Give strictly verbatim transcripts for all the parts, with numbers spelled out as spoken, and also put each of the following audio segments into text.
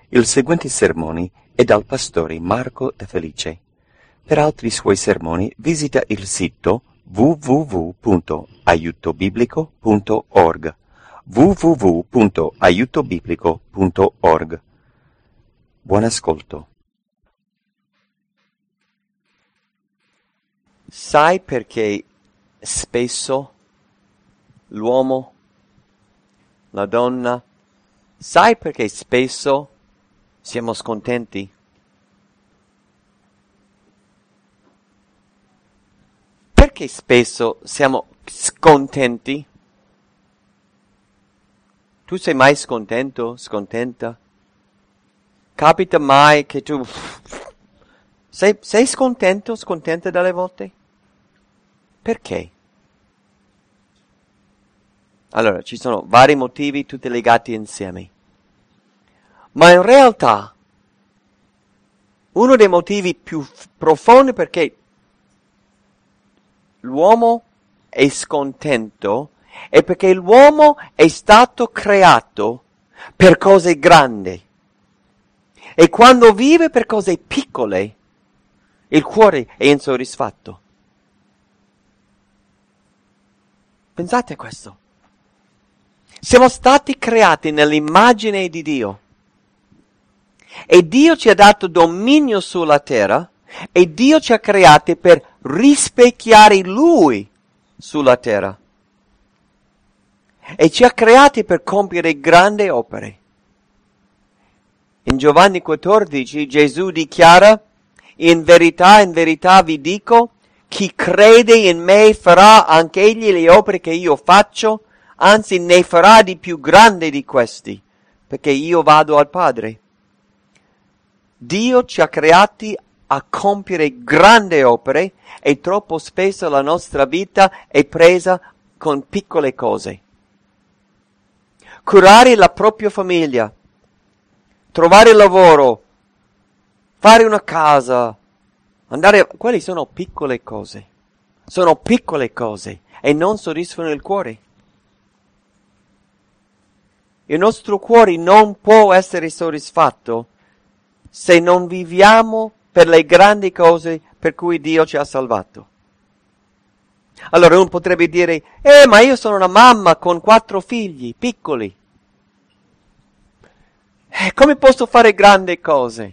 Il seguente sermone è dal pastore Marco De Felice. Per altri suoi sermoni visita il sito w w w punto aiuto biblico punto org w w w punto aiuto biblico punto org. Buon ascolto. Sai perché spesso l'uomo, la donna, sai perché spesso siamo scontenti? Perché spesso siamo scontenti? Tu sei mai scontento, scontenta? Capita mai che tu sei, sei scontento, scontenta dalle volte? Perché? Allora, ci sono vari motivi, tutti legati insieme. Ma in realtà, uno dei motivi più f- profondi perché l'uomo è scontento è perché l'uomo è stato creato per cose grandi. E quando vive per cose piccole, il cuore è insoddisfatto. Pensate a questo. Siamo stati creati nell'immagine di Dio. E Dio ci ha dato dominio sulla terra e Dio ci ha creati per rispecchiare Lui sulla terra. E ci ha creati per compiere grandi opere. In Giovanni quattordici Gesù dichiara: in verità, in verità vi dico, chi crede in me farà anche egli le opere che io faccio, anzi ne farà di più grandi di questi, perché io vado al Padre. Dio ci ha creati a compiere grandi opere e troppo spesso la nostra vita è presa con piccole cose. Curare la propria famiglia, trovare lavoro, fare una casa, andare, quelle sono piccole cose. Sono piccole cose e non soddisfano il cuore. Il nostro cuore non può essere soddisfatto se non viviamo per le grandi cose per cui Dio ci ha salvato. Allora uno potrebbe dire: eh, ma io sono una mamma con quattro figli piccoli. Eh, come posso fare grandi cose?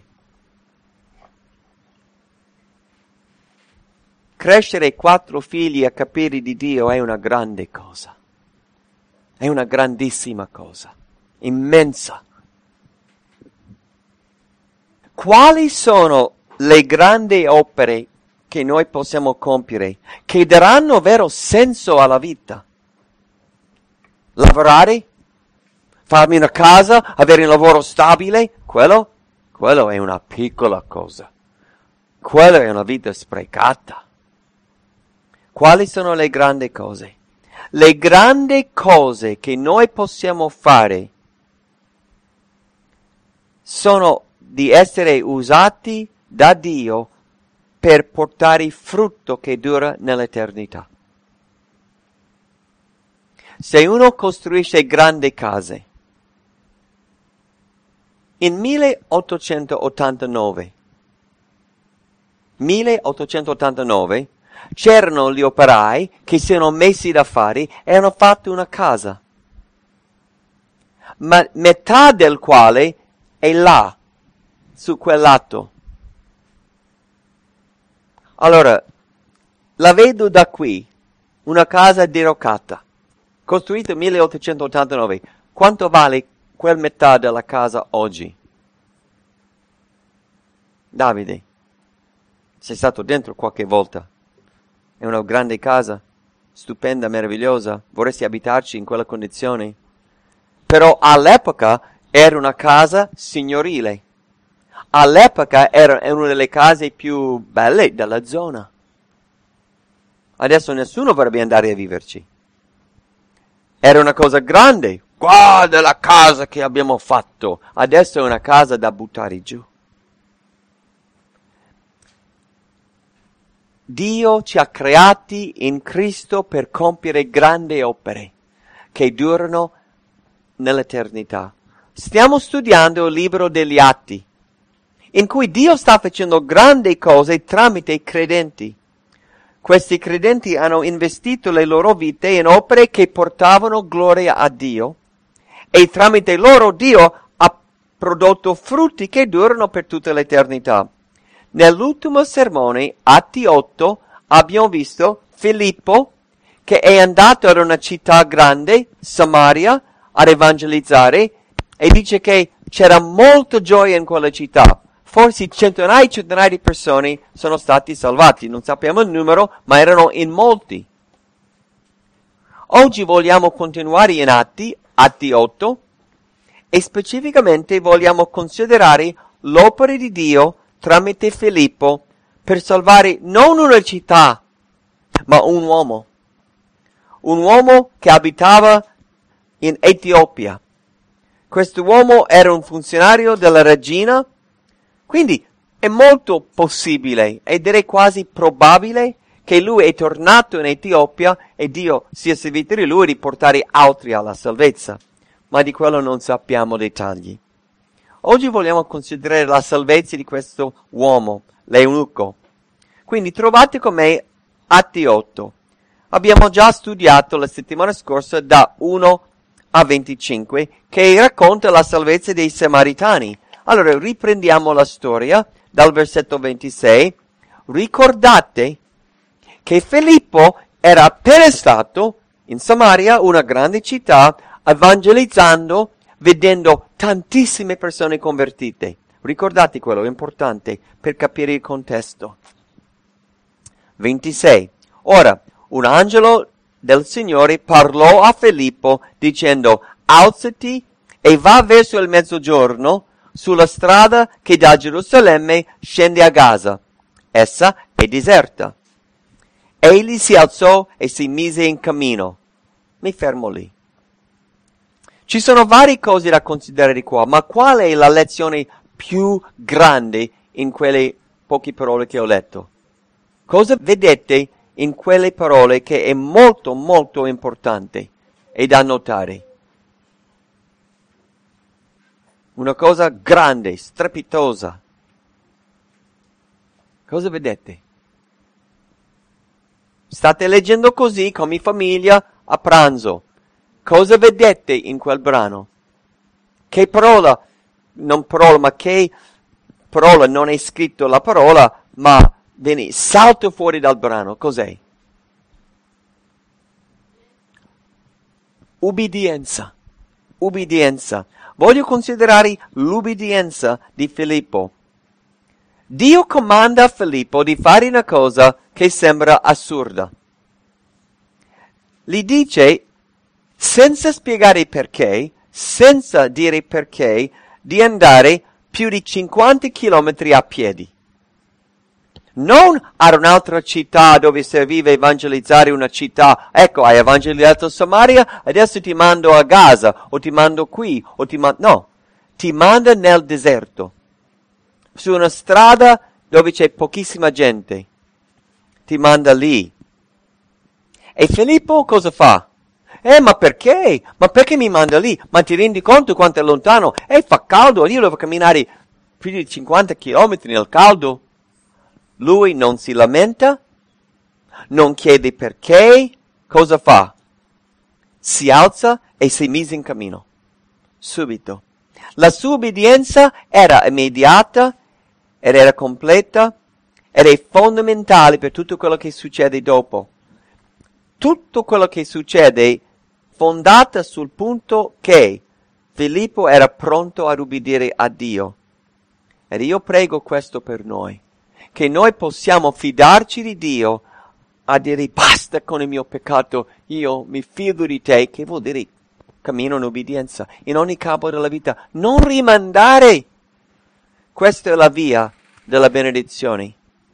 Crescere quattro figli a capire di Dio è una grande cosa. È una grandissima cosa. Immensa. Quali sono le grandi opere che noi possiamo compiere, che daranno vero senso alla vita? Lavorare? Farmi una casa? Avere un lavoro stabile? Quello? Quello è una piccola cosa. Quello è una vita sprecata. Quali sono le grandi cose? Le grandi cose che noi possiamo fare sono di essere usati da Dio per portare frutto che dura nell'eternità. Se uno costruisce grandi case, in milleottocentottantanove, milleottocentottantanove c'erano gli operai che si erano messi da fare e hanno fatto una casa, ma metà del quale è là, su quel lato. Allora, la vedo da qui, una casa diroccata, costruita nel milleottocentottantanove. Quanto vale quel metà della casa oggi? Davide, sei stato dentro qualche volta? È una grande casa, stupenda, meravigliosa, vorresti abitarci in quella condizione? Però all'epoca era una casa signorile. All'epoca era una delle case più belle della zona. Adesso nessuno vorrebbe andare a viverci. Era una cosa grande. Guarda la casa che abbiamo fatto. Adesso è una casa da buttare giù. Dio ci ha creati in Cristo per compiere grandi opere che durano nell'eternità. stiamo studiando il libro degli Atti, in cui Dio sta facendo grandi cose tramite i credenti. Questi credenti hanno investito le loro vite in opere che portavano gloria a Dio, e tramite loro Dio ha prodotto frutti che durano per tutta l'eternità. Nell'ultimo sermone, Atti otto, abbiamo visto Filippo che è andato ad una città grande, Samaria, ad evangelizzare, e dice che c'era molta gioia in quella città. Forse centinaia e centinaia di persone sono stati salvati, non sappiamo il numero, ma erano in molti. Oggi vogliamo continuare in Atti, Atti otto, e specificamente vogliamo considerare l'opera di Dio tramite Filippo per salvare non una città, ma un uomo. Un uomo che abitava in Etiopia. Questo uomo era un funzionario della regina, quindi è molto possibile, e direi quasi probabile, che lui è tornato in Etiopia e Dio sia servito di lui di portare altri alla salvezza. Ma di quello non sappiamo dettagli. Oggi vogliamo considerare la salvezza di questo uomo, l'eunuco. Quindi trovate con me Atti otto. Abbiamo già studiato la settimana scorsa da uno a venticinque, che racconta la salvezza dei Samaritani. Allora riprendiamo la storia dal versetto ventisei. Ricordate che Filippo era appena stato in Samaria, una grande città, evangelizzando, vedendo tantissime persone convertite. Ricordate quello, è importante per capire il contesto. ventisei. Ora, un angelo del Signore parlò a Filippo dicendo: alzati e va verso il mezzogiorno sulla strada che da Gerusalemme scende a Gaza. Essa è deserta. Egli si alzò e si mise in cammino. Mi fermo lì. Ci sono varie cose da considerare qua, ma qual è la lezione più grande in quelle poche parole che ho letto? Cosa vedete in quelle parole che è molto molto importante e da notare? Una cosa grande, strepitosa. Cosa vedete? State leggendo così come famiglia a pranzo. Cosa vedete in quel brano? Che parola, non parola, ma che parola, non è scritto la parola, ma viene, salta fuori dal brano. Cos'è? Ubbidienza. Ubbidienza. Voglio considerare l'ubbidienza di Filippo. Dio comanda a Filippo di fare una cosa che sembra assurda. Gli dice, senza spiegare perché, senza dire perché, di andare più di cinquanta chilometri a piedi. Non ad un'altra città dove serviva evangelizzare una città. Ecco, hai evangelizzato Samaria, adesso ti mando a Gaza, o ti mando qui, o ti mando... No, ti manda nel deserto, su una strada dove c'è pochissima gente. Ti manda lì. E Filippo cosa fa? Eh, ma perché? Ma perché mi manda lì? Ma ti rendi conto quanto è lontano? E fa caldo, io devo camminare più di cinquanta chilometri nel caldo. Lui non si lamenta, non chiede perché, cosa fa? Si alza e si mise in cammino. Subito. La sua obbedienza era immediata ed era completa ed è fondamentale per tutto quello che succede dopo. Tutto quello che succede fondata sul punto che Filippo era pronto ad ubbidire a Dio. Ed io prego questo per noi, che noi possiamo fidarci di Dio a dire basta con il mio peccato, io mi fido di te, che vuol dire cammino in obbedienza in ogni campo della vita, non rimandare. Questa è la via della benedizione.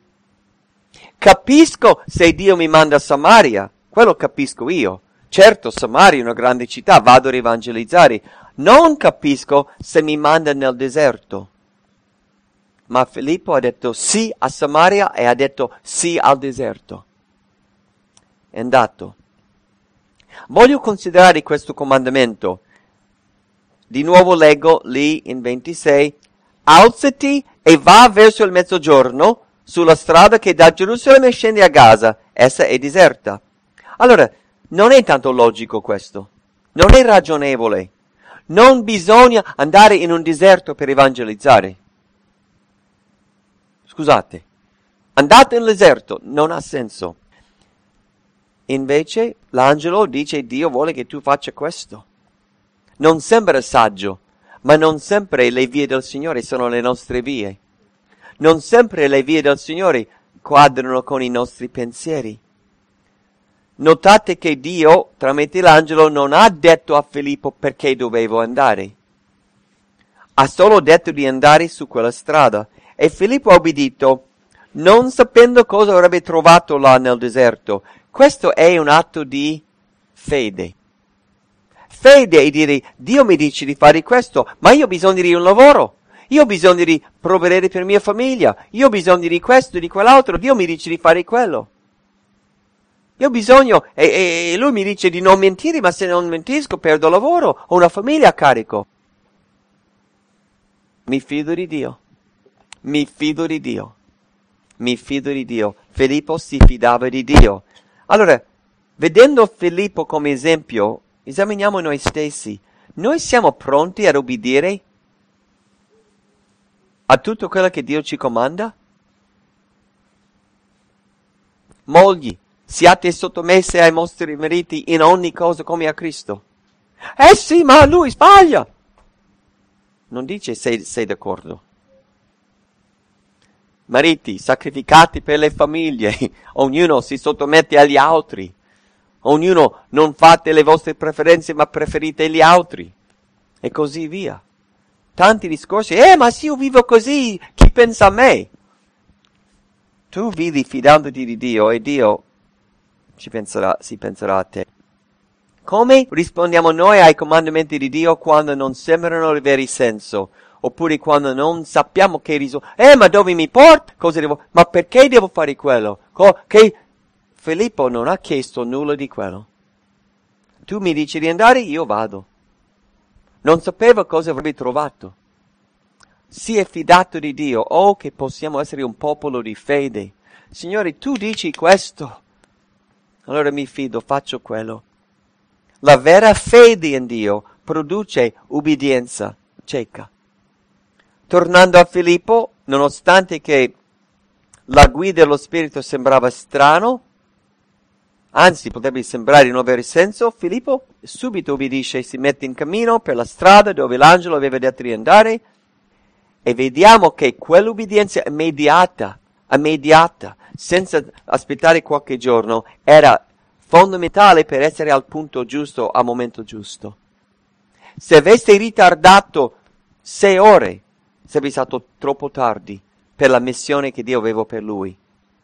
Capisco se Dio mi manda a Samaria, quello capisco io. Certo, Samaria è una grande città, vado ad evangelizzare. Non capisco se mi manda nel deserto. Ma Filippo ha detto sì a Samaria e ha detto sì al deserto. È andato. Voglio considerare questo comandamento di nuovo leggo lì in ventisei, alzati e va verso il mezzogiorno sulla strada che da Gerusalemme scende a Gaza, essa è deserta. Allora, non è tanto logico questo, non è ragionevole, non bisogna andare in un deserto per evangelizzare. Scusate, andate nel deserto, non ha senso. Invece l'angelo dice Dio vuole che tu faccia questo. Non sembra saggio, ma non sempre le vie del Signore sono le nostre vie. Non sempre le vie del Signore quadrano con i nostri pensieri. Notate che Dio, tramite l'angelo, non ha detto a Filippo perché dovevo andare. Ha solo detto di andare su quella strada. E Filippo ha obbedito, non sapendo cosa avrebbe trovato là nel deserto. Questo è un atto di fede. Fede è dire, Dio mi dice di fare questo, ma io ho bisogno di un lavoro. Io ho bisogno di provvedere per mia famiglia. Io ho bisogno di questo, di quell'altro. Dio mi dice di fare quello. Io ho bisogno, e, e lui mi dice di non mentire, ma se non mentisco perdo lavoro, ho una famiglia a carico. Mi fido di Dio. Mi fido di Dio. Mi fido di Dio. Filippo si fidava di Dio. Allora, vedendo Filippo come esempio, esaminiamo noi stessi. Noi siamo pronti ad obbedire a tutto quello che Dio ci comanda? Mogli, siate sottomesse ai vostri mariti in ogni cosa come a Cristo. Eh sì, ma lui sbaglia. Non dice sei, sei d'accordo. Mariti, sacrificati per le famiglie, ognuno si sottomette agli altri, ognuno non fate le vostre preferenze ma preferite gli altri, e così via. Tanti discorsi, eh ma se io vivo così, chi pensa a me? Tu vivi fidandoti di Dio e Dio ci penserà, si penserà a te. Come rispondiamo noi ai comandamenti di Dio quando non sembrano avere senso? Oppure quando non sappiamo che risultato. Eh, ma dove mi porta? Cosa devo? Ma perché devo fare quello? Co- che Filippo non ha chiesto nulla di quello. Tu mi dici di andare, io vado. Non sapeva cosa avrebbe trovato. Si è fidato di Dio. Oh, che possiamo essere un popolo di fede. Signore, tu dici questo. Allora mi fido, faccio quello. La vera fede in Dio produce ubbidienza cieca. Tornando a Filippo, nonostante che la guida dello Spirito sembrava strano, anzi potrebbe sembrare non avere senso, Filippo subito obbedisce e si mette in cammino per la strada dove l'angelo aveva detto di andare e vediamo che quell'ubbidienza immediata, immediata, senza aspettare qualche giorno, era fondamentale per essere al punto giusto al momento giusto. Se avesse ritardato sei ore, sarebbe stato troppo tardi per la missione che Dio aveva per lui.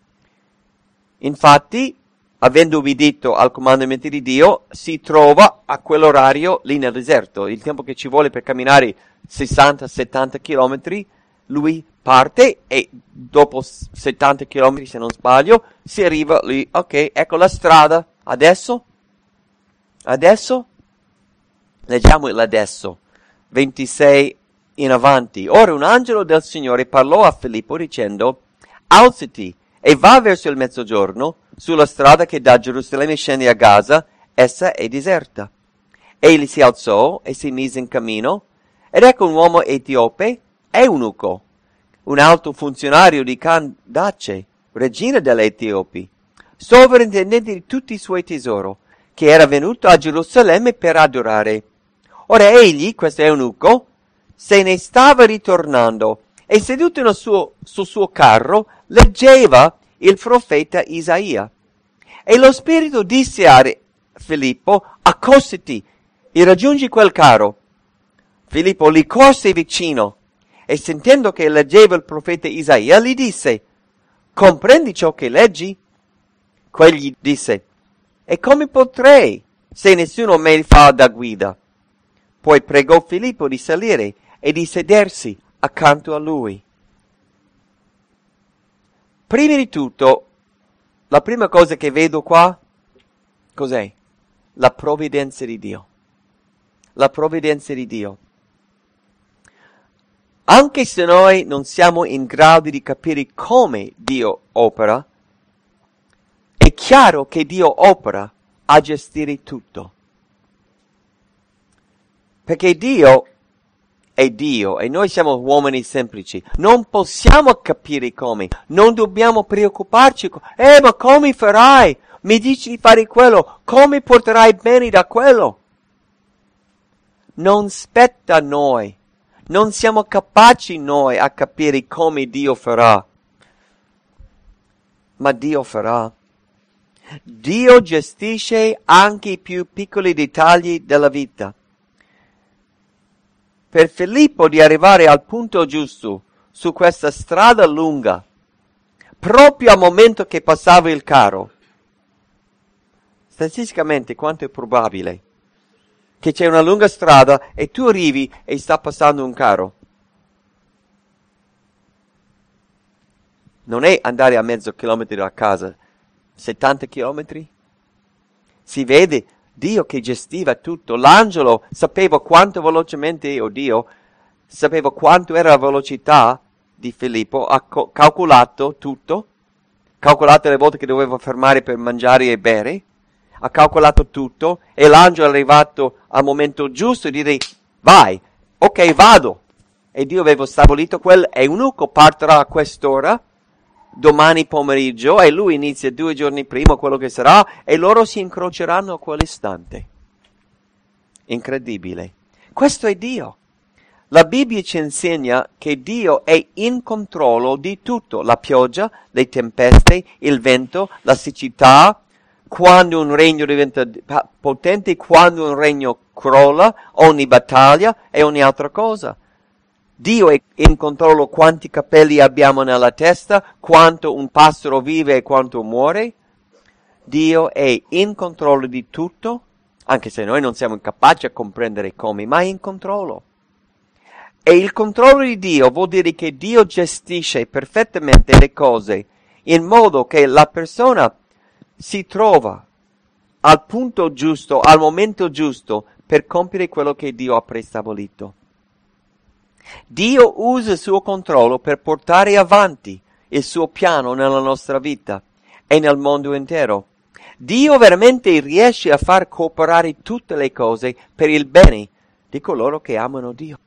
Infatti, avendo ubbidito al comandamento di Dio, si trova a quell'orario lì nel deserto. Il tempo che ci vuole per camminare sessanta settanta chilometri, lui parte e dopo settanta chilometri, se non sbaglio, si arriva lì. Ok, ecco la strada. Adesso? Adesso? Leggiamo il adesso. ventisei in avanti. Ora un angelo del Signore parlò a Filippo dicendo, alzati e va verso il mezzogiorno sulla strada che da Gerusalemme scende a Gaza, essa è deserta. Egli si alzò e si mise in cammino, ed ecco un uomo etiope, eunuco, un alto funzionario di Candace, regina degli Etiopi, sovrintendente di tutti i suoi tesori, che era venuto a Gerusalemme per adorare. Ora egli, questo eunuco, se ne stava ritornando e seduto nel suo, sul suo carro leggeva il profeta Isaia. E lo Spirito disse a Filippo, accostati e raggiungi quel carro. Filippo gli corse vicino e sentendo che leggeva il profeta Isaia gli disse, comprendi ciò che leggi? Quegli disse, e come potrei se nessuno me fa da guida? Poi pregò Filippo di salire e di sedersi accanto a lui. Prima di tutto, la prima cosa che vedo qua, cos'è? La provvidenza di Dio. La provvidenza di Dio. Anche se noi non siamo in grado di capire come Dio opera, è chiaro che Dio opera a gestire tutto. Perché Dio è Dio e noi siamo uomini semplici. Non possiamo capire come. Non dobbiamo preoccuparci. Eh, ma come farai? Mi dici di fare quello. Come porterai bene da quello? Non spetta a noi. Non siamo capaci noi a capire come Dio farà. Ma Dio farà. Dio gestisce anche i più piccoli dettagli della vita. Per Filippo di arrivare al punto giusto su questa strada lunga, proprio al momento che passava il carro, statisticamente quanto è probabile che c'è una lunga strada e tu arrivi e sta passando un carro? Non è andare a mezzo chilometro da casa, settanta chilometri? Si vede Dio che gestiva tutto. L'angelo sapeva quanto velocemente, o Dio, sapeva quanto era la velocità di Filippo, ha co- calcolato tutto, calcolato le volte che doveva fermare per mangiare e bere, ha calcolato tutto e l'angelo è arrivato al momento giusto di dire vai, ok vado. E Dio aveva stabilito quel eunuco partirà a quest'ora, domani pomeriggio, e lui inizia due giorni prima quello che sarà, e loro si incroceranno a quell'istante. Incredibile. Questo è Dio. La Bibbia ci insegna che Dio è in controllo di tutto. La pioggia, le tempeste, il vento, la siccità, quando un regno diventa potente, quando un regno crolla, ogni battaglia e ogni altra cosa. Dio è in controllo quanti capelli abbiamo nella testa, quanto un passero vive e quanto muore. Dio è in controllo di tutto, anche se noi non siamo capaci a comprendere come, ma è in controllo. E il controllo di Dio vuol dire che Dio gestisce perfettamente le cose in modo che la persona si trova al punto giusto, al momento giusto, per compiere quello che Dio ha prestabilito. Dio usa il suo controllo per portare avanti il suo piano nella nostra vita e nel mondo intero. Dio veramente riesce a far cooperare tutte le cose per il bene di coloro che amano Dio.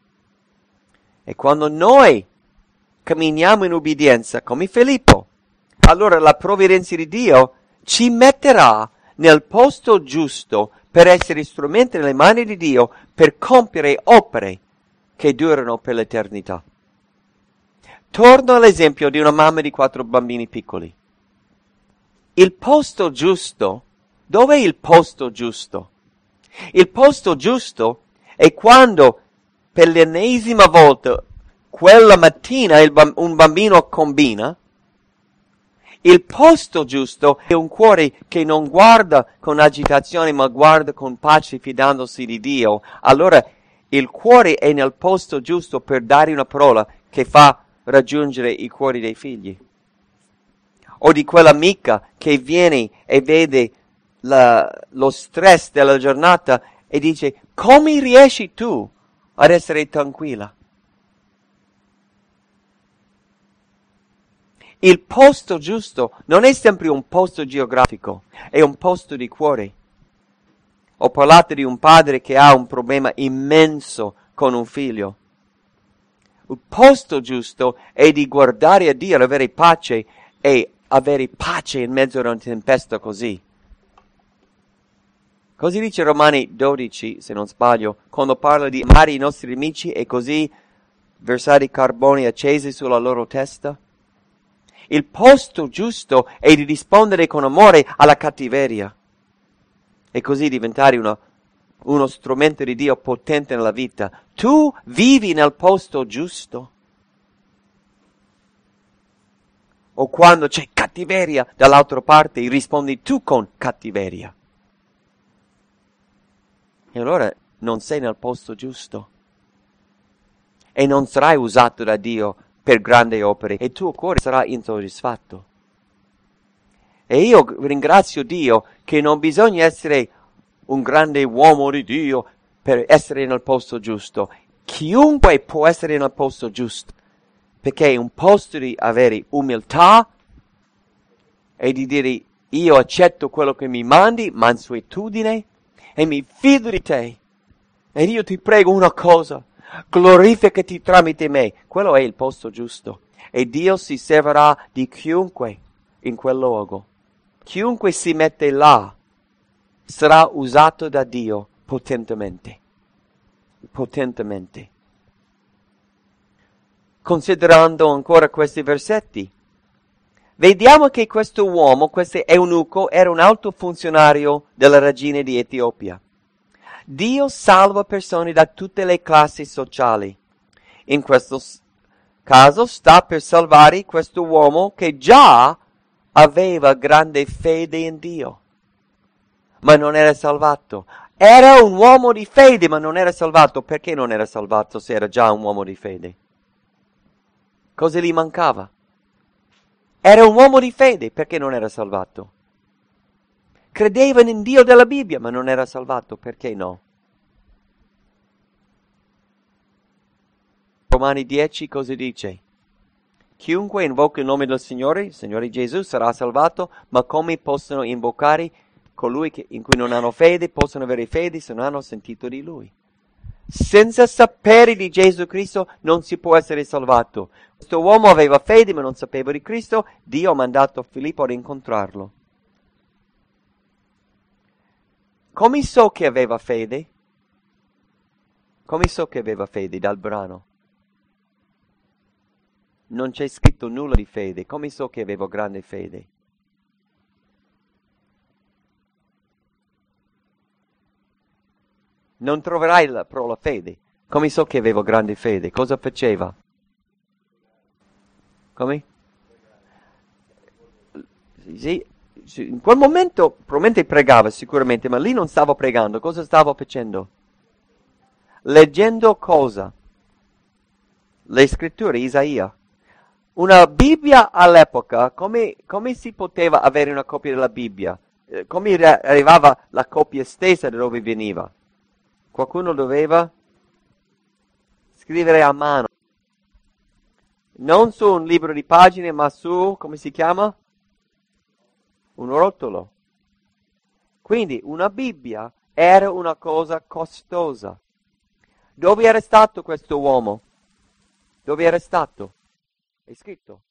E quando noi camminiamo in ubbidienza come Filippo, allora la provvidenza di Dio ci metterà nel posto giusto per essere strumenti nelle mani di Dio per compiere opere che durano per l'eternità. Torno all'esempio di una mamma di quattro bambini piccoli. Il posto giusto, dov'è il posto giusto? Il posto giusto è quando per l'ennesima volta quella mattina il bamb- un bambino combina. Il posto giusto è un cuore che non guarda con agitazione ma guarda con pace fidandosi di Dio. Allora il cuore è nel posto giusto per dare una parola che fa raggiungere i cuori dei figli. O di quell'amica che viene e vede la, lo stress della giornata e dice: come riesci tu ad essere tranquilla? Il posto giusto non è sempre un posto geografico, è un posto di cuore. Ho parlato di un padre che ha un problema immenso con un figlio. Il posto giusto è di guardare a Dio, avere pace e avere pace in mezzo a una tempesta così. Così dice Romani dodici, se non sbaglio, quando parla di amare i nostri nemici e così versare carboni accesi sulla loro testa. Il posto giusto è di rispondere con amore alla cattiveria e così diventare una, uno strumento di Dio potente nella vita. Tu vivi nel posto giusto? O quando c'è cattiveria dall'altra parte rispondi tu con cattiveria? E allora non sei nel posto giusto e non sarai usato da Dio per grandi opere e il tuo cuore sarà insoddisfatto. E io ringrazio Dio che non bisogna essere un grande uomo di Dio per essere nel posto giusto. Chiunque può essere nel posto giusto, perché è un posto di avere umiltà e di dire io accetto quello che mi mandi, mansuetudine, e mi fido di te. Ed io ti prego una cosa, glorificati tramite me. Quello è il posto giusto. E Dio si servirà di chiunque in quel luogo. Chiunque si mette là sarà usato da Dio potentemente. Potentemente. Considerando ancora questi versetti, vediamo che questo uomo, questo eunuco, era un alto funzionario della regina di Etiopia. Dio salva persone da tutte le classi sociali. In questo caso sta per salvare questo uomo che già aveva grande fede in Dio, ma non era salvato. Era un uomo di fede, ma non era salvato. Perché non era salvato se era già un uomo di fede? Cosa gli mancava? Era un uomo di fede, perché non era salvato? Credeva in Dio della Bibbia, ma non era salvato, perché no? Romani dieci cosa dice? Chiunque invoca il nome del Signore, il Signore Gesù, sarà salvato, ma come possono invocare colui che, in cui non hanno fede? Possono avere fede se non hanno sentito di Lui. Senza sapere di Gesù Cristo non si può essere salvato. Questo uomo aveva fede ma non sapeva di Cristo, Dio ha mandato Filippo ad incontrarlo. Come so che aveva fede? Come so che aveva fede dal brano? Non c'è scritto nulla di fede. Come so che avevo grande fede? Non troverai la parola fede. Come so che avevo grande fede? Cosa faceva? Come? Sì, in quel momento probabilmente pregava sicuramente, ma lì non stavo pregando. Cosa stavo facendo? Leggendo cosa? Le scritture, Isaia. Una Bibbia all'epoca, come, come si poteva avere una copia della Bibbia? Eh, come arrivava la copia stessa da dove veniva? Qualcuno doveva scrivere a mano. Non su un libro di pagine, ma su, come si chiama? Un rotolo. Quindi una Bibbia era una cosa costosa. Dove era stato questo uomo? Dove era stato? È scritto.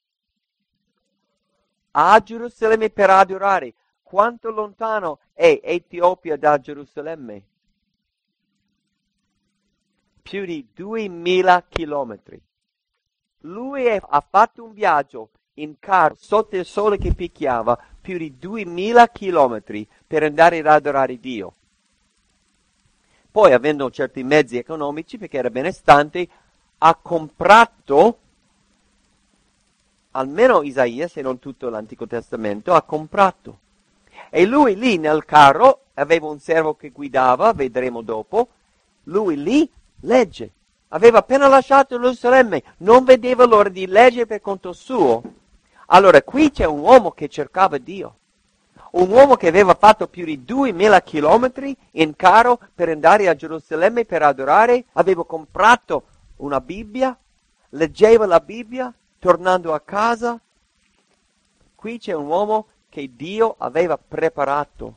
A Gerusalemme per adorare. Quanto lontano è Etiopia da Gerusalemme? Più di duemila chilometri. Lui è, ha fatto un viaggio in carro sotto il sole che picchiava più di duemila chilometri per andare ad adorare Dio. Poi, avendo certi mezzi economici, perché era benestante, ha comprato, almeno Isaia, se non tutto l'Antico Testamento, ha comprato. E lui lì nel carro, aveva un servo che guidava, vedremo dopo, lui lì legge. Aveva appena lasciato Gerusalemme, non vedeva l'ora di leggere per conto suo. Allora qui c'è un uomo che cercava Dio. Un uomo che aveva fatto più di duemila chilometri in carro per andare a Gerusalemme per adorare, aveva comprato una Bibbia, leggeva la Bibbia, tornando a casa. Qui c'è un uomo che Dio aveva preparato.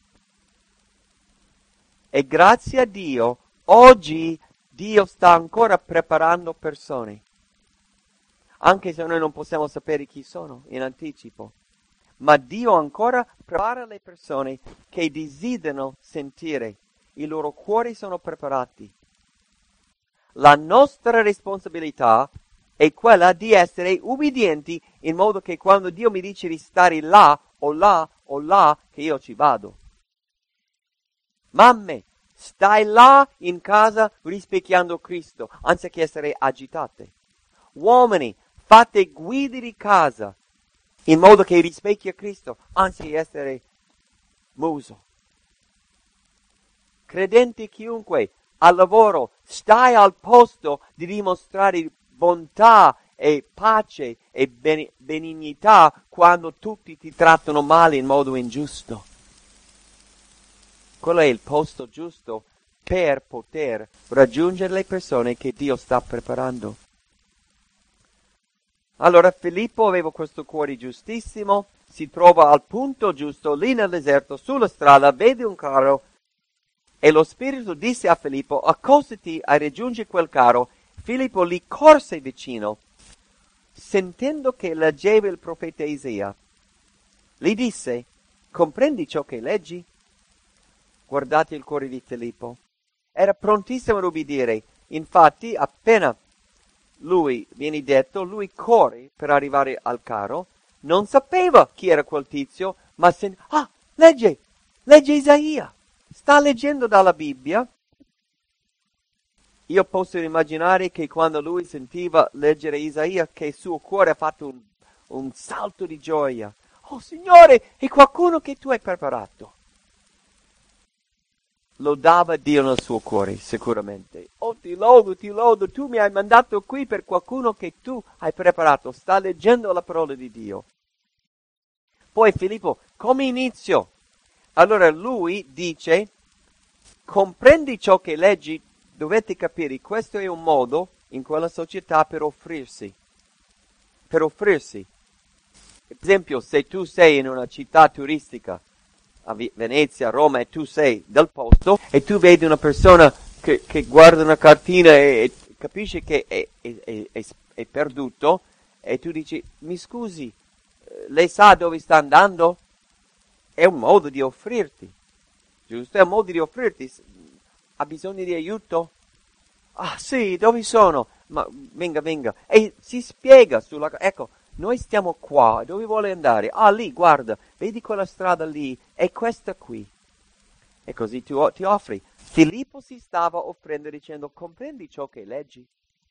E grazie a Dio, oggi Dio sta ancora preparando persone. Anche se noi non possiamo sapere chi sono in anticipo. Ma Dio ancora prepara le persone che desiderano sentire. I loro cuori sono preparati. La nostra responsabilità è quella di essere ubbidienti in modo che quando Dio mi dice di stare là o là o là, che io ci vado. Mamme, stai là in casa rispecchiando Cristo, anziché essere agitate. Uomini, fate guide di casa in modo che rispecchia Cristo, anziché essere muso. Credenti chiunque, al lavoro, stai al posto di dimostrare bontà e pace e benignità quando tutti ti trattano male in modo ingiusto. Quello è il posto giusto per poter raggiungere le persone che Dio sta preparando. Allora Filippo aveva questo cuore giustissimo, si trova al punto giusto, lì nel deserto, sulla strada, vede un carro e lo Spirito disse a Filippo: accostati a raggiungere quel carro. Filippo gli corse vicino, sentendo che leggeva il profeta Isaia. Gli disse: comprendi ciò che leggi? Guardate il cuore di Filippo. Era prontissimo ad obbedire. Infatti, appena lui viene detto, lui corre per arrivare al carro. Non sapeva chi era quel tizio, ma sen- ah, legge, legge Isaia. Sta leggendo dalla Bibbia. Io posso immaginare che quando lui sentiva leggere Isaia, che il suo cuore ha fatto un, un salto di gioia. Oh Signore, è qualcuno che tu hai preparato. Lodava Dio nel suo cuore, sicuramente. Oh, ti lodo, ti lodo, tu mi hai mandato qui per qualcuno che tu hai preparato. Sta leggendo la parola di Dio. Poi Filippo, come inizio? Allora lui dice: comprendi ciò che leggi, dovete capire, questo è un modo in quella società per offrirsi. Per offrirsi. Per esempio, se tu sei in una città turistica, a Venezia, a Roma, e tu sei del posto, e tu vedi una persona che, che guarda una cartina e, e capisci che è, è, è, è, è perduto, e tu dici: mi scusi, lei sa dove sta andando? È un modo di offrirti, giusto? È un modo di offrirti. Ha bisogno di aiuto? Ah sì, dove sono? Ma venga, venga. E si spiega sulla... Ecco, noi stiamo qua, dove vuole andare? Ah, lì, guarda, vedi quella strada lì, e questa qui. E così tu ti offri. Filippo si stava offrendo dicendo: comprendi ciò che leggi?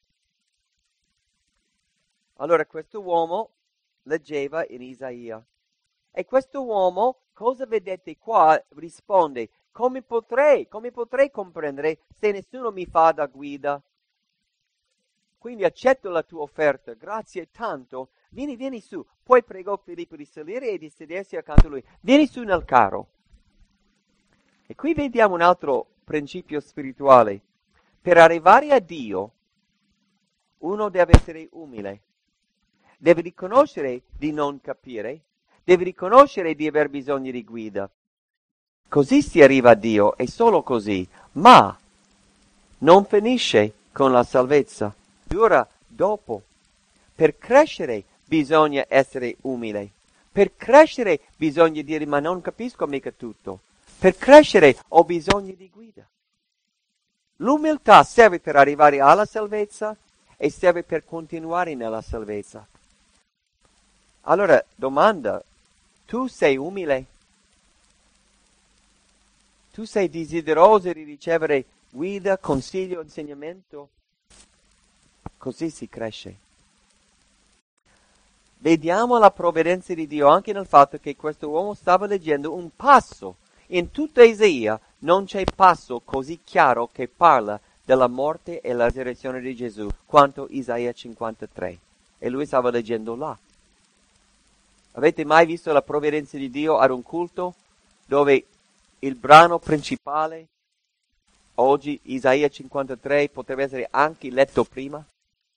Allora questo uomo leggeva in Isaia. E questo uomo, cosa vedete qua, risponde: come potrei, come potrei comprendere se nessuno mi fa da guida? Quindi accetto la tua offerta, grazie tanto. Vieni, vieni su. Poi pregò Filippo di salire e di sedersi accanto a lui. Vieni su nel carro. E qui vediamo un altro principio spirituale. Per arrivare a Dio, uno deve essere umile. Deve riconoscere di non capire. Deve riconoscere di aver bisogno di guida. Così si arriva a Dio, e solo così. Ma non finisce con la salvezza. Dura dopo. Per crescere bisogna essere umile. Per crescere bisogna dire: ma non capisco mica tutto. Per crescere ho bisogno di guida. L'umiltà serve per arrivare alla salvezza e serve per continuare nella salvezza. Allora, domanda: tu sei umile? Tu sei desideroso di ricevere guida, consiglio, insegnamento? Così si cresce. Vediamo la provvidenza di Dio anche nel fatto che questo uomo stava leggendo un passo. In tutta Isaia non c'è passo così chiaro che parla della morte e la resurrezione di Gesù quanto Isaia cinquantatré. E lui stava leggendo là. Avete mai visto la provvidenza di Dio ad un culto dove il brano principale, oggi Isaia cinquantatré, potrebbe essere anche letto prima?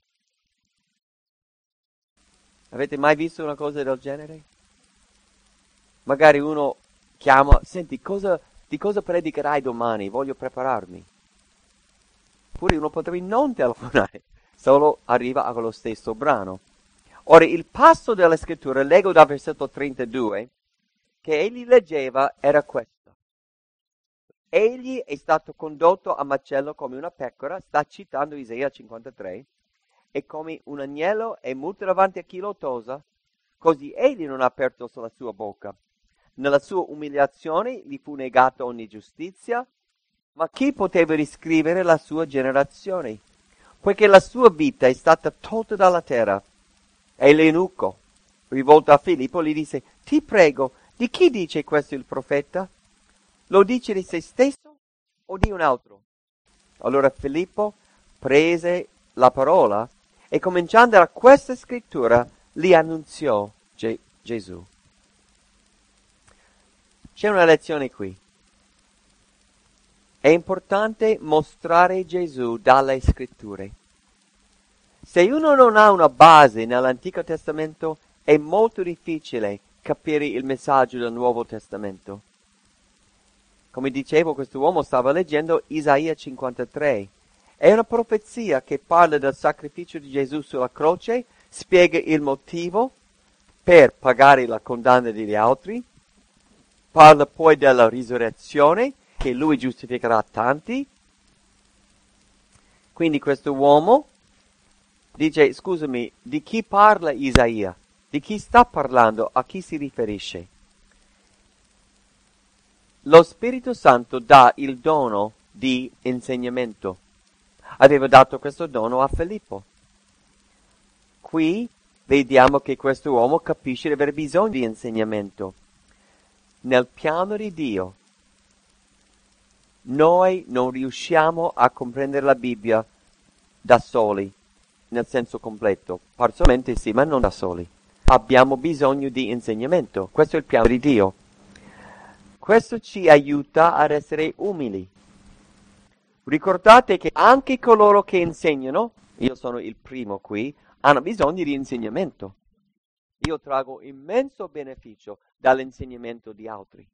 Avete mai visto una cosa del genere? Magari uno chiama: senti, cosa, di cosa predicherai domani? Voglio prepararmi. Oppure uno potrebbe non telefonare, solo arriva a quello stesso brano. Ora, il passo della scrittura, leggo dal versetto trentadue, che egli leggeva era questo. Egli è stato condotto a macello come una pecora, sta citando Isaia cinquantatré, e come un agnello è muto davanti a chi lo tosa, così egli non ha aperto la sua bocca. Nella sua umiliazione gli fu negata ogni giustizia, ma chi poteva riscrivere la sua generazione? Poiché la sua vita è stata tolta dalla terra. E l'eunuco, rivolto a Filippo, gli disse: ti prego, di chi dice questo il profeta? Lo dice di se stesso o di un altro? Allora Filippo prese la parola e, cominciando da questa scrittura, gli annunziò Ge- Gesù. C'è una lezione qui. È importante mostrare Gesù dalle scritture. Se uno non ha una base nell'Antico Testamento, è molto difficile capire il messaggio del Nuovo Testamento. Come dicevo, questo uomo stava leggendo Isaia cinquantatré. È una profezia che parla del sacrificio di Gesù sulla croce, spiega il motivo per pagare la condanna degli altri, parla poi della risurrezione, che lui giustificherà tanti. Quindi questo uomo dice, scusami, di chi parla Isaia? Di chi sta parlando? A chi si riferisce? Lo Spirito Santo dà il dono di insegnamento. Aveva dato questo dono a Filippo. Qui vediamo che questo uomo capisce di avere bisogno di insegnamento. Nel piano di Dio, noi non riusciamo a comprendere la Bibbia da soli, nel senso completo. Parzialmente sì, ma non da soli. Abbiamo bisogno di insegnamento. Questo è il piano di Dio. Questo ci aiuta ad essere umili. Ricordate che anche coloro che insegnano, io sono il primo qui, hanno bisogno di insegnamento. Io trago immenso beneficio dall'insegnamento di altri.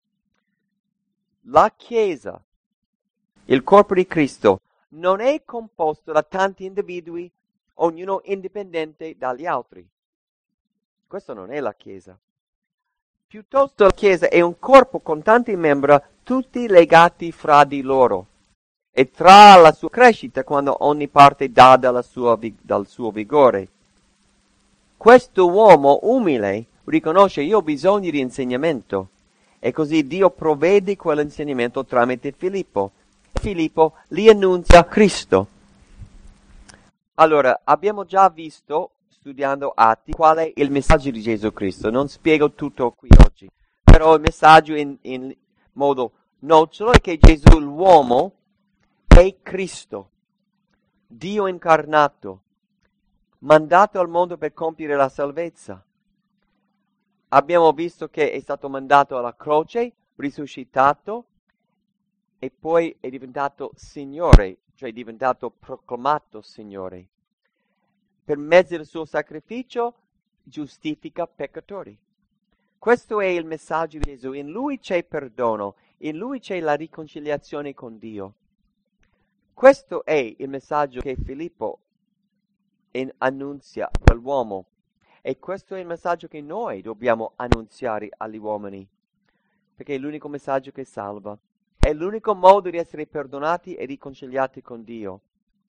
La Chiesa, il corpo di Cristo, non è composto da tanti individui, ognuno indipendente dagli altri. Questo non è la Chiesa. Piuttosto la Chiesa è un corpo con tanti membri, tutti legati fra di loro. E tra la sua crescita quando ogni parte dà dalla sua, dal suo vigore. Questo uomo umile riconosce io ho bisogno di insegnamento. E così Dio provvede quell'insegnamento tramite Filippo. Filippo gli annuncia Cristo. Allora, abbiamo già visto, studiando Atti, qual è il messaggio di Gesù Cristo. Non spiego tutto qui oggi, però il messaggio in, in modo nocciolo è che Gesù, l'uomo, è Cristo, Dio incarnato, mandato al mondo per compiere la salvezza. Abbiamo visto che è stato mandato alla croce, risuscitato, e poi è diventato Signore, cioè è diventato proclamato Signore. Per mezzo del suo sacrificio giustifica peccatori. Questo è il messaggio di Gesù. In Lui c'è perdono, in Lui c'è la riconciliazione con Dio. Questo è il messaggio che Filippo annunzia all'uomo. E questo è il messaggio che noi dobbiamo annunziare agli uomini. Perché è l'unico messaggio che salva. È l'unico modo di essere perdonati e riconciliati con Dio.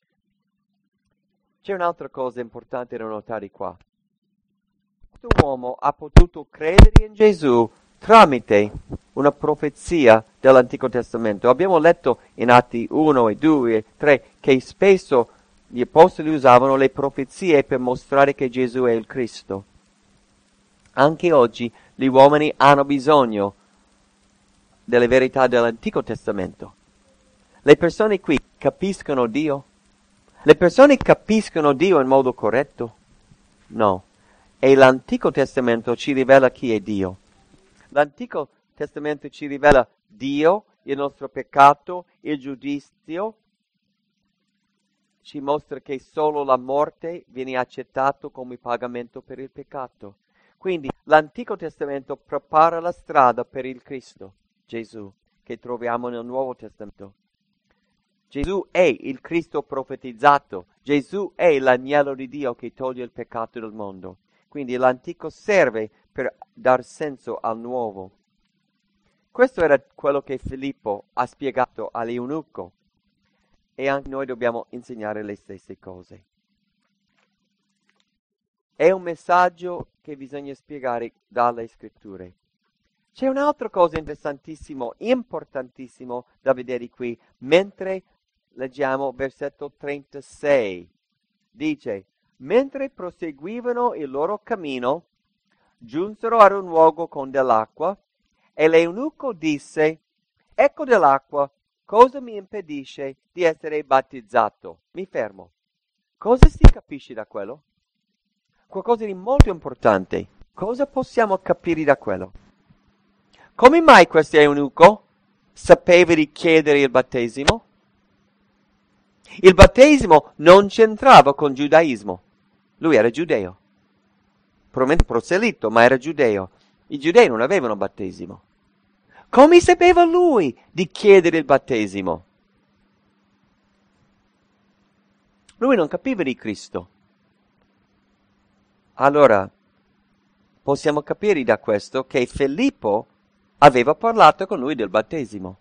C'è un'altra cosa importante da notare qua. Questo uomo ha potuto credere in Gesù tramite una profezia dell'Antico Testamento. Abbiamo letto in Atti uno e due e tre che spesso gli apostoli usavano le profezie per mostrare che Gesù è il Cristo. Anche oggi gli uomini hanno bisogno delle verità dell'Antico Testamento. Le persone qui capiscono Dio? Le persone capiscono Dio in modo corretto? No. E l'Antico Testamento ci rivela chi è Dio. L'Antico Testamento ci rivela Dio, il nostro peccato, il giudizio. Ci mostra che solo la morte viene accettato come pagamento per il peccato. Quindi l'Antico Testamento prepara la strada per il Cristo, Gesù, che troviamo nel Nuovo Testamento. Gesù è il Cristo profetizzato. Gesù è l'agnello di Dio che toglie il peccato del mondo. Quindi l'antico serve per dar senso al nuovo. Questo era quello che Filippo ha spiegato all'eunuco. E anche noi dobbiamo insegnare le stesse cose. È un messaggio che bisogna spiegare dalle scritture. C'è un'altra cosa interessantissima, importantissima da vedere qui, mentre leggiamo versetto trentasei. Dice, mentre proseguivano il loro cammino, giunsero ad un luogo con dell'acqua, e l'eunuco disse, ecco dell'acqua, cosa mi impedisce di essere battezzato? Mi fermo. Cosa si capisce da quello? Qualcosa di molto importante. Cosa possiamo capire da quello? Come mai questo eunuco sapeva di chiedere il battesimo? Il battesimo non c'entrava con il giudaismo. Lui era giudeo. Probabilmente proselito, ma era giudeo. I giudei non avevano battesimo. Come sapeva lui di chiedere il battesimo? Lui non capiva di Cristo. Allora, possiamo capire da questo che Filippo aveva parlato con lui del battesimo.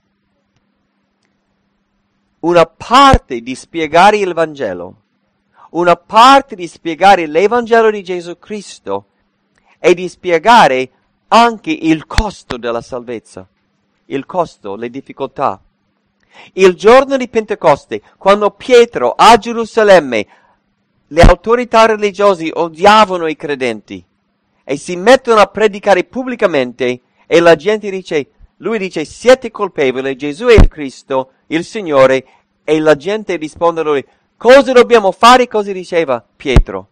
Una parte di spiegare il Vangelo, una parte di spiegare l'Evangelo di Gesù Cristo e di spiegare anche il costo della salvezza, il costo, le difficoltà. Il giorno di Pentecoste, quando Pietro a Gerusalemme, le autorità religiose odiavano i credenti e si mettono a predicare pubblicamente e la gente dice, lui dice, siete colpevoli, Gesù è il Cristo, il Signore, e la gente risponde a lui, cosa dobbiamo fare? Cosa diceva Pietro?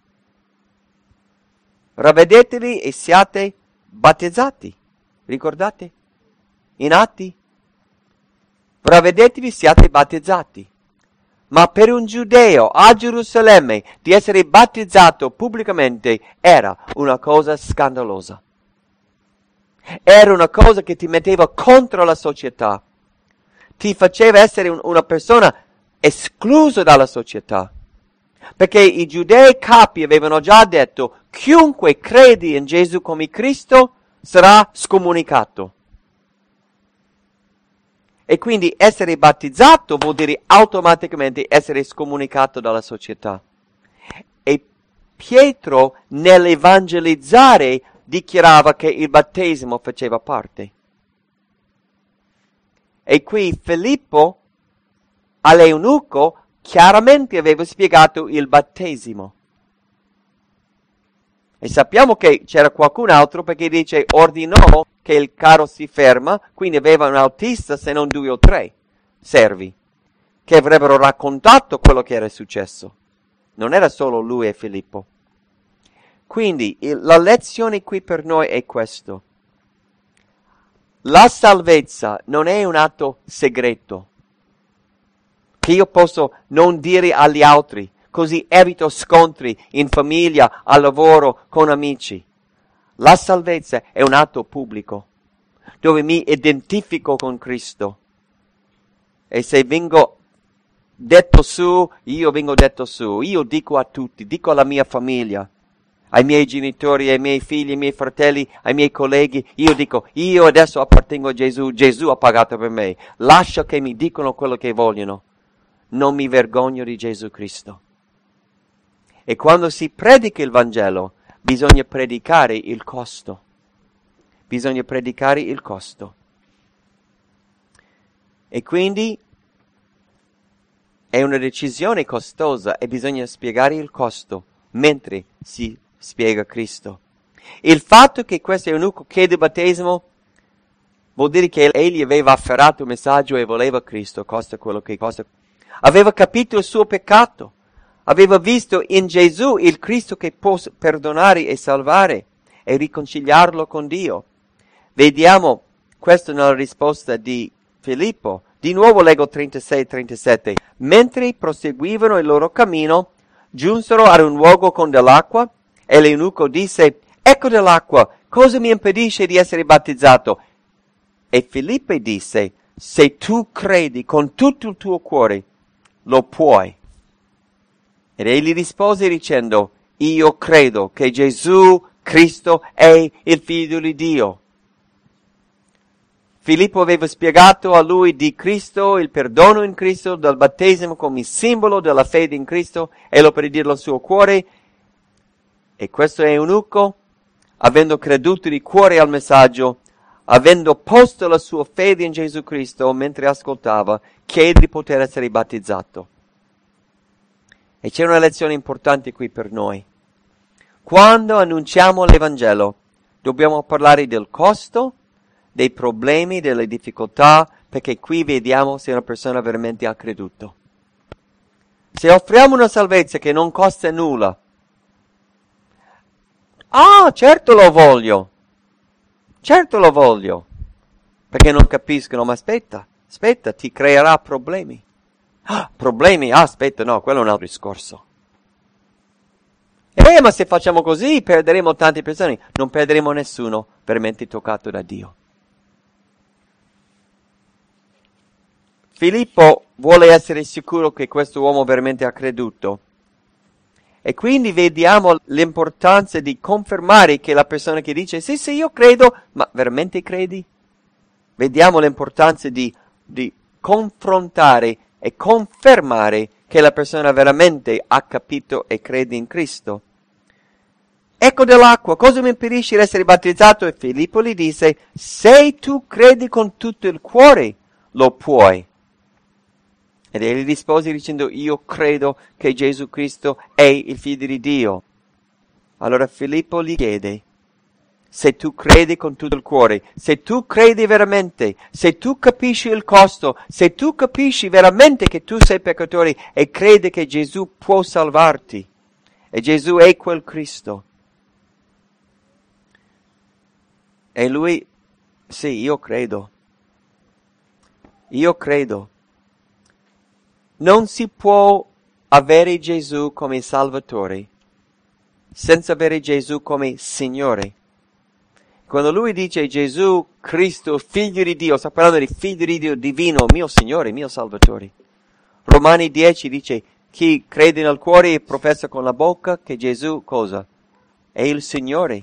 Ravvedetevi e siate battezzati. Ricordate? In Atti? Ravvedetevi e siate battezzati. Ma per un giudeo a Gerusalemme di essere battezzato pubblicamente era una cosa scandalosa. Era una cosa che ti metteva contro la società. Ti faceva essere un, una persona esclusa dalla società. Perché i giudei capi avevano già detto, chiunque credi in Gesù come Cristo sarà scomunicato. E quindi essere battezzato vuol dire automaticamente essere scomunicato dalla società. E Pietro nell'evangelizzare dichiarava che il battesimo faceva parte. E qui Filippo all'eunuco chiaramente aveva spiegato il battesimo. E sappiamo che c'era qualcun altro perché dice ordinò che il carro si ferma, quindi aveva un autista se non due o tre servi che avrebbero raccontato quello che era successo. Non era solo lui e Filippo. Quindi il, la lezione qui per noi è questo. La salvezza non è un atto segreto che io posso non dire agli altri, così evito scontri in famiglia, al lavoro, con amici. La salvezza è un atto pubblico, dove mi identifico con Cristo. E se vengo detto su, io vengo detto su. Io dico a tutti, dico alla mia famiglia, ai miei genitori, ai miei figli, ai miei fratelli, ai miei colleghi, io dico, io adesso appartengo a Gesù, Gesù ha pagato per me. Lascia che mi dicano quello che vogliono. Non mi vergogno di Gesù Cristo. E quando si predica il Vangelo, bisogna predicare il costo. Bisogna predicare il costo. E quindi è una decisione costosa e bisogna spiegare il costo mentre si spiega Cristo. Il fatto che questo eunuco chiede battesimo vuol dire che egli aveva afferrato il messaggio e voleva Cristo, costa quello che costa. Aveva capito il suo peccato. Aveva visto in Gesù il Cristo che può perdonare e salvare e riconciliarlo con Dio. Vediamo questo nella risposta di Filippo. Di nuovo leggo trentasei trentasette. Mentre proseguivano il loro cammino, giunsero ad un luogo con dell'acqua e l'eunuco disse, ecco dell'acqua, cosa mi impedisce di essere battezzato? E Filippo disse, se tu credi con tutto il tuo cuore, lo puoi. Ed egli rispose dicendo, io credo che Gesù Cristo è il Figlio di Dio. Filippo aveva spiegato a lui di Cristo, il perdono in Cristo, del battesimo come simbolo della fede in Cristo, e lo per dirlo al suo cuore. E questo eunuco, avendo creduto di cuore al messaggio, avendo posto la sua fede in Gesù Cristo mentre ascoltava, chiede di poter essere battezzato. E c'è una lezione importante qui per noi. Quando annunciamo l'Evangelo, dobbiamo parlare del costo, dei problemi, delle difficoltà, perché qui vediamo se una persona veramente ha creduto. Se offriamo una salvezza che non costa nulla, ah, certo lo voglio, certo lo voglio. perché non capiscono, ma aspetta, aspetta, ti creerà problemi. Ah, problemi? Ah, aspetta, no, quello è un altro discorso. Eh, ma se facciamo così perderemo tante persone. Non perderemo nessuno veramente toccato da Dio. Filippo vuole essere sicuro che questo uomo veramente ha creduto. E quindi vediamo l'importanza di confermare che la persona che dice sì, sì, io credo, ma veramente credi? Vediamo l'importanza di, di confrontare e confermare che la persona veramente ha capito e crede in Cristo. Ecco dell'acqua, cosa mi impedisce di essere battezzato? E Filippo gli disse, se tu credi con tutto il cuore, lo puoi. Ed egli rispose dicendo, io credo che Gesù Cristo è il Figlio di Dio. Allora Filippo gli chiede, se tu credi con tutto il cuore, se tu credi veramente, se tu capisci il costo, se tu capisci veramente che tu sei peccatore e credi che Gesù può salvarti, e Gesù è quel Cristo. E lui, sì, io credo. Io credo. Non si può avere Gesù come Salvatore senza avere Gesù come Signore. Quando lui dice Gesù, Cristo, Figlio di Dio, sta parlando di Figlio di Dio divino, mio Signore, mio Salvatore. Romani dieci dice, chi crede nel cuore e professa con la bocca che Gesù, cosa? È il Signore.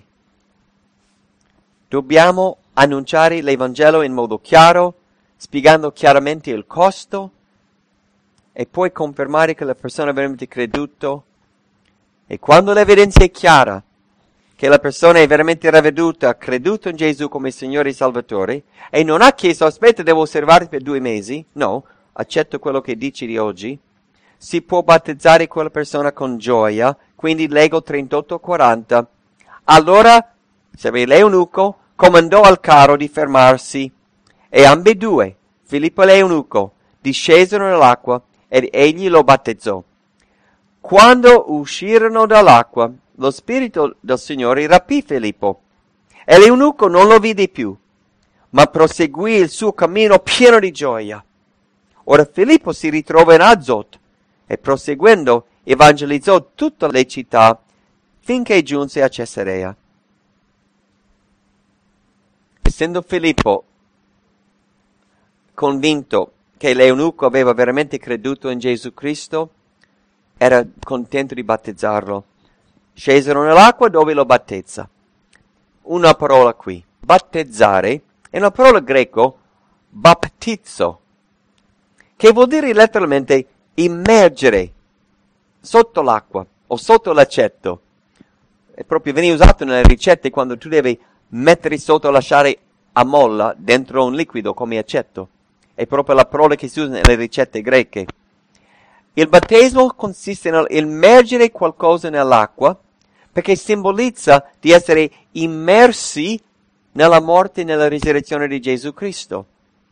Dobbiamo annunciare l'Evangelo in modo chiaro, spiegando chiaramente il costo, e poi confermare che la persona ha veramente creduto. E quando l'evidenza è chiara, che la persona è veramente ravveduta, ha creduto in Gesù come Signore e Salvatore, e non ha chiesto, aspetta, devo osservarti per due mesi, no, accetto quello che dici di oggi, si può battezzare quella persona con gioia, quindi leggo trentotto quaranta. Allora, se l'eunuco comandò al carro di fermarsi, e ambedue, Filippo e l'eunuco, discesero nell'acqua, ed egli lo battezzò. Quando uscirono dall'acqua, lo Spirito del Signore rapì Filippo, e l'eunuco non lo vide più, ma proseguì il suo cammino pieno di gioia. Ora Filippo si ritrova in Azot, e proseguendo evangelizzò tutte le città, finché giunse a Cesarea. Essendo Filippo convinto che l'eunuco aveva veramente creduto in Gesù Cristo, era contento di battezzarlo. Scesero nell'acqua dove lo battezza. Una parola qui. Battezzare è una parola greco, baptizo, che vuol dire letteralmente immergere sotto l'acqua o sotto l'aceto. È proprio viene usato nelle ricette quando tu devi mettere sotto, lasciare a molla dentro un liquido come aceto. È proprio la parola che si usa nelle ricette greche. Il battesimo consiste nell'immergere qualcosa nell'acqua perché simbolizza di essere immersi nella morte e nella risurrezione di Gesù Cristo.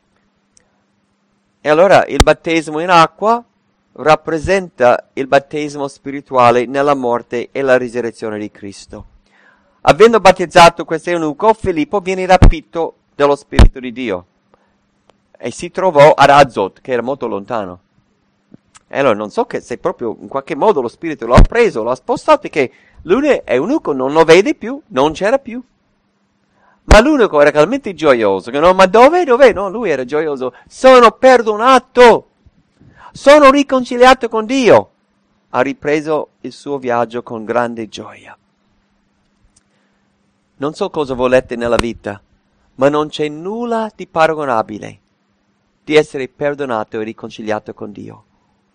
E allora il battesimo in acqua rappresenta il battesimo spirituale nella morte e la risurrezione di Cristo. Avendo battezzato questo eunuco, Filippo viene rapito dallo Spirito di Dio e si trovò ad Azot, che era molto lontano. E allora non so che se proprio in qualche modo lo Spirito lo ha preso, lo ha spostato, perché l'eunuco non lo vede più, non c'era più. Ma l'unico era talmente gioioso che no, ma dove, dove? No, lui era gioioso. Sono perdonato, sono riconciliato con Dio. Ha ripreso il suo viaggio con grande gioia. Non so cosa volete nella vita, ma non c'è nulla di paragonabile di essere perdonato e riconciliato con Dio.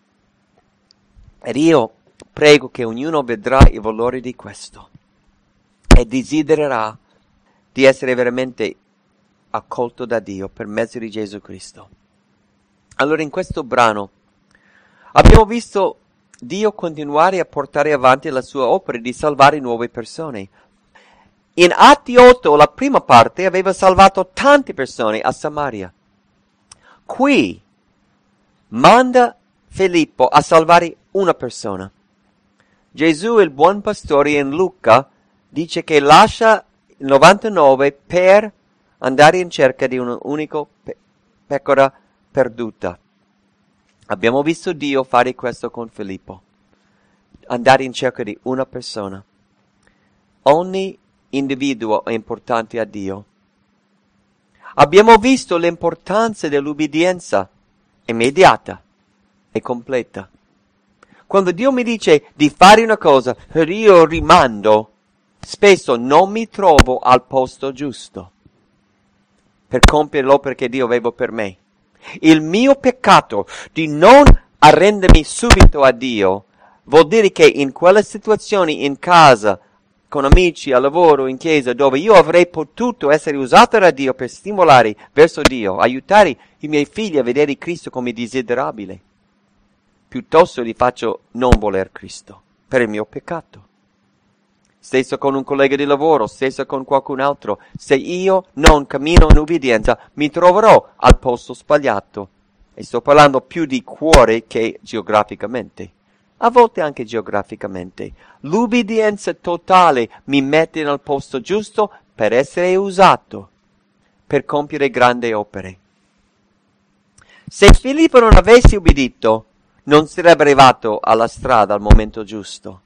Ed io prego che ognuno vedrà il valore di questo e desidererà di essere veramente accolto da Dio per mezzo di Gesù Cristo. Allora in questo brano abbiamo visto Dio continuare a portare avanti la sua opera di salvare nuove persone. In Atti otto, la prima parte, aveva salvato tante persone a Samaria. Qui manda Filippo a salvare una persona. Gesù, il buon pastore, in Luca dice che lascia il novantanove per andare in cerca di un unico pe- pecora perduta. Abbiamo visto Dio fare questo con Filippo, andare in cerca di una persona. Ogni individuo è importante a Dio. Abbiamo visto l'importanza dell'ubbidienza immediata e completa. Quando Dio mi dice di fare una cosa e io rimando, spesso non mi trovo al posto giusto per compiere l'opera che Dio aveva per me. Il mio peccato di non arrendermi subito a Dio vuol dire che in quelle situazioni in casa, con amici, al lavoro, in chiesa, dove io avrei potuto essere usato da Dio per stimolare verso Dio, aiutare i miei figli a vedere Cristo come desiderabile, piuttosto li faccio non voler Cristo per il mio peccato. Stesso con un collega di lavoro, stesso con qualcun altro. Se io non cammino in ubbidienza, mi troverò al posto sbagliato. E sto parlando più di cuore che geograficamente. A volte anche geograficamente. L'ubbidienza totale mi mette nel posto giusto per essere usato, per compiere grandi opere. Se Filippo non avesse ubbidito, non sarebbe arrivato alla strada al momento giusto.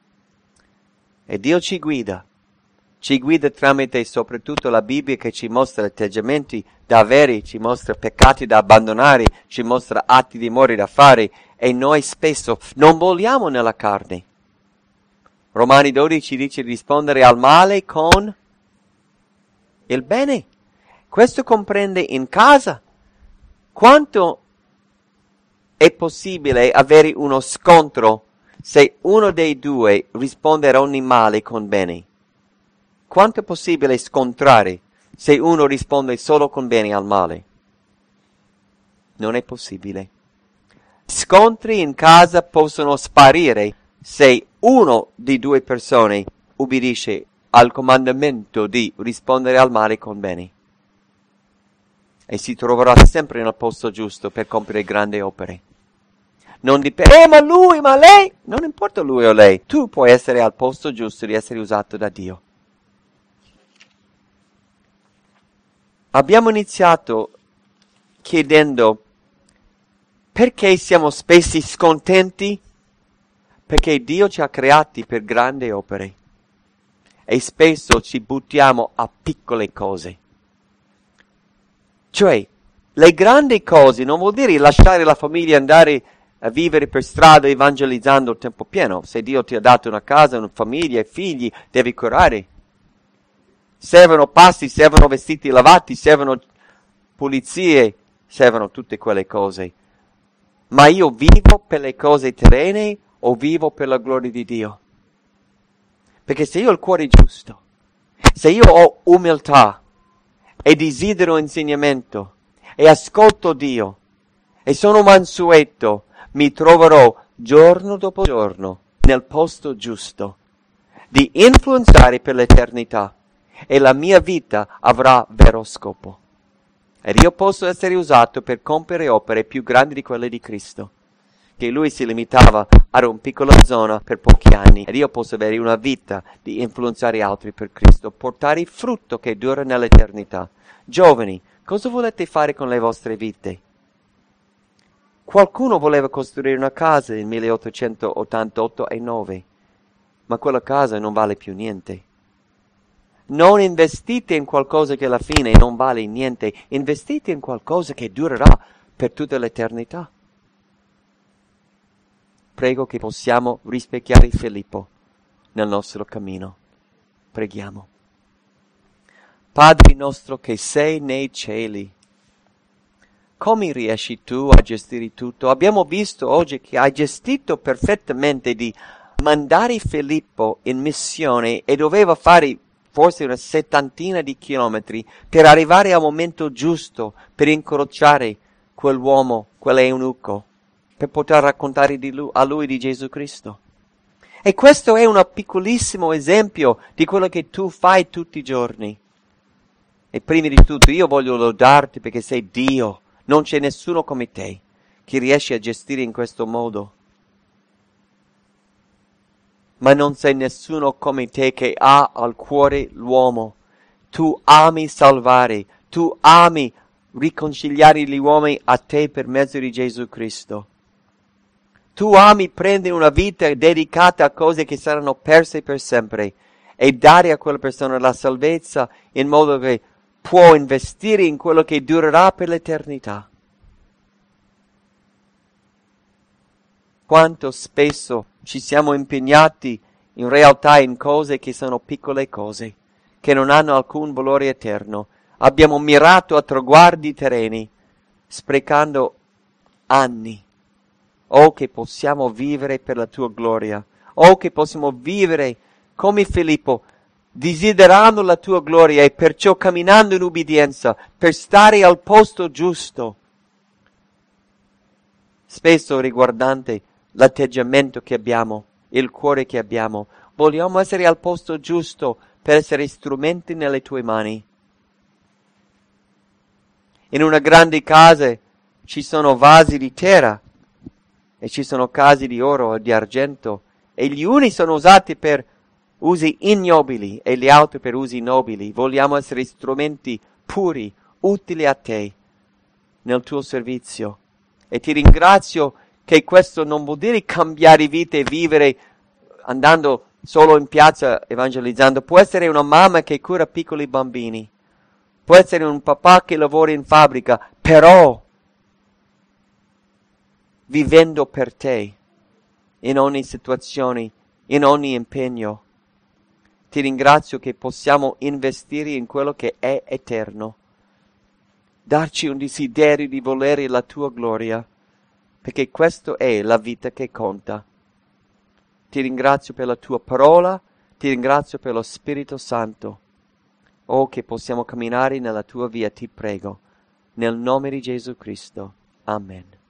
E Dio ci guida, ci guida tramite soprattutto la Bibbia che ci mostra atteggiamenti da avere, ci mostra peccati da abbandonare, ci mostra atti di amore da fare e noi spesso non vogliamo nella carne. Romani dodici dice di rispondere al male con il bene. Questo comprende in casa. Quanto è possibile avere uno scontro se uno dei due risponde a ogni male con bene? Quanto è possibile scontrare se uno risponde solo con bene al male? Non è possibile. Scontri in casa possono sparire se uno di due persone ubbidisce al comandamento di rispondere al male con bene. E si troverà sempre nel posto giusto per compiere grandi opere. Non dipende, eh, ma lui, ma lei, non importa lui o lei, tu puoi essere al posto giusto di essere usato da Dio. Abbiamo iniziato chiedendo perché siamo spesso scontenti? Perché Dio ci ha creati per grandi opere e spesso ci buttiamo a piccole cose. Cioè, le grandi cose non vuol dire lasciare la famiglia e andare a vivere per strada evangelizzando il tempo pieno. Se Dio ti ha dato una casa, una famiglia e figli, devi curare. Servono pasti, servono vestiti lavati, servono pulizie, servono tutte quelle cose. Ma io vivo per le cose terrene o vivo per la gloria di Dio? Perché se io ho il cuore giusto, se io ho umiltà e desidero insegnamento e ascolto Dio e sono mansueto, mi troverò giorno dopo giorno nel posto giusto di influenzare per l'eternità e la mia vita avrà vero scopo. Ed io posso essere usato per compiere opere più grandi di quelle di Cristo, che lui si limitava ad una piccola zona per pochi anni. Ed io posso avere una vita di influenzare altri per Cristo, portare il frutto che dura nell'eternità. Giovani, cosa volete fare con le vostre vite? Qualcuno voleva costruire una casa nel milleottocentottantotto e nove, ma quella casa non vale più niente. Non investite in qualcosa che alla fine non vale niente, investite in qualcosa che durerà per tutta l'eternità. Prego che possiamo rispecchiare Filippo nel nostro cammino. Preghiamo. Padre nostro che sei nei cieli, come riesci tu a gestire tutto? Abbiamo visto oggi che hai gestito perfettamente di mandare Filippo in missione e doveva fare forse una settantina di chilometri per arrivare al momento giusto per incrociare quell'uomo, quell'eunuco, per poter raccontare di lui, a lui di Gesù Cristo. E questo è un piccolissimo esempio di quello che tu fai tutti i giorni. E prima di tutto io voglio lodarti perché sei Dio, non c'è nessuno come te che riesce a gestire in questo modo. Ma non sei nessuno come te che ha al cuore l'uomo. Tu ami salvare, tu ami riconciliare gli uomini a te per mezzo di Gesù Cristo. Tu ami prendere una vita dedicata a cose che saranno perse per sempre e dare a quella persona la salvezza in modo che può investire in quello che durerà per l'eternità. Quanto spesso ci siamo impegnati in realtà in cose che sono piccole cose, che non hanno alcun valore eterno. Abbiamo mirato a traguardi terreni, sprecando anni. Oh, che possiamo vivere per la tua gloria. Oh, che possiamo vivere come Filippo, desiderando la tua gloria e perciò camminando in ubbidienza, per stare al posto giusto. Spesso riguardante l'atteggiamento che abbiamo, il cuore che abbiamo, vogliamo essere al posto giusto per essere strumenti nelle tue mani. In una grande casa ci sono vasi di terra e ci sono casi di oro e di argento e gli uni sono usati per usi ignobili e gli altri per usi nobili. Vogliamo essere strumenti puri, utili a te nel tuo servizio. E ti ringrazio che questo non vuol dire cambiare vita e vivere andando solo in piazza evangelizzando. Può essere una mamma che cura piccoli bambini. Può essere un papà che lavora in fabbrica, però vivendo per te in ogni situazione, in ogni impegno. Ti ringrazio che possiamo investire in quello che è eterno. Darci un desiderio di volere la tua gloria, perché questo è la vita che conta. Ti ringrazio per la tua parola, ti ringrazio per lo Spirito Santo. Oh, che possiamo camminare nella tua via, ti prego, nel nome di Gesù Cristo. Amen.